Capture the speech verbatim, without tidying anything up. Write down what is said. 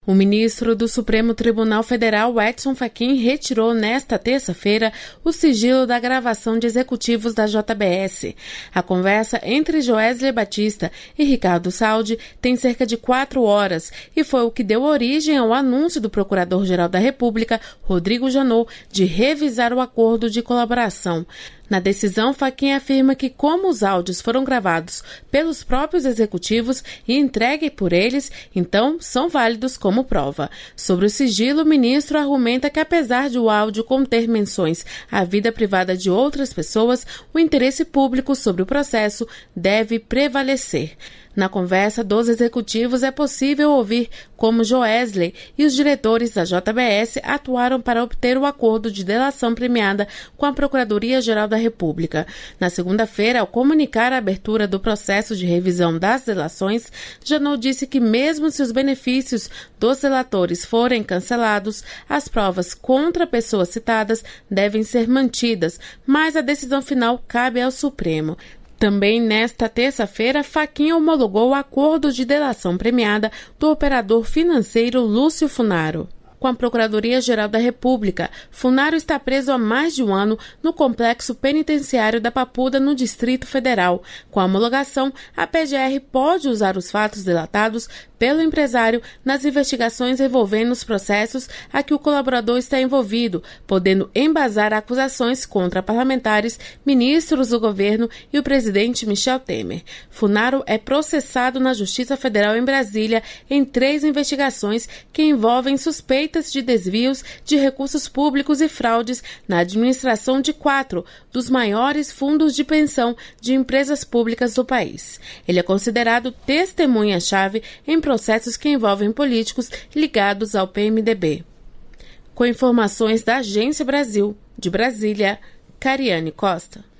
O ministro do Supremo Tribunal Federal, Edson Fachin, retirou nesta terça-feira o sigilo da gravação de executivos da J B S. A conversa entre Joesley Batista e Ricardo Saldi tem cerca de quatro horas e foi o que deu origem ao anúncio do Procurador-Geral da República, Rodrigo Janot, de revisar o acordo de colaboração. Na decisão, Fachin afirma que, como os áudios foram gravados pelos próprios executivos e entregues por eles, então são válidos como prova. Sobre o sigilo, o ministro argumenta que, apesar de o áudio conter menções à vida privada de outras pessoas, o interesse público sobre o processo deve prevalecer. Na conversa dos executivos, é possível ouvir como Joesley e os diretores da J B S atuaram para obter o acordo de delação premiada com a Procuradoria-Geral da República. Na segunda-feira, ao comunicar a abertura do processo de revisão das delações, Janot disse que mesmo se os benefícios dos delatores forem cancelados, as provas contra pessoas citadas devem ser mantidas, mas a decisão final cabe ao Supremo. Também nesta terça-feira, Fachin homologou o acordo de delação premiada do operador financeiro Lúcio Funaro. Com a Procuradoria-Geral da República, Funaro está preso há mais de um ano no complexo penitenciário da Papuda, no Distrito Federal. Com a homologação, a P G R pode usar os fatos delatados pelo empresário nas investigações envolvendo os processos a que o colaborador está envolvido, podendo embasar acusações contra parlamentares, ministros do governo e o presidente Michel Temer. Funaro é processado na Justiça Federal em Brasília em três investigações que envolvem suspeitas de desvios de recursos públicos e fraudes na administração de quatro dos maiores fundos de pensão de empresas públicas do país. Ele é considerado testemunha-chave em processos que envolvem políticos ligados ao P M D B. Com informações da Agência Brasil, de Brasília, Cariane Costa.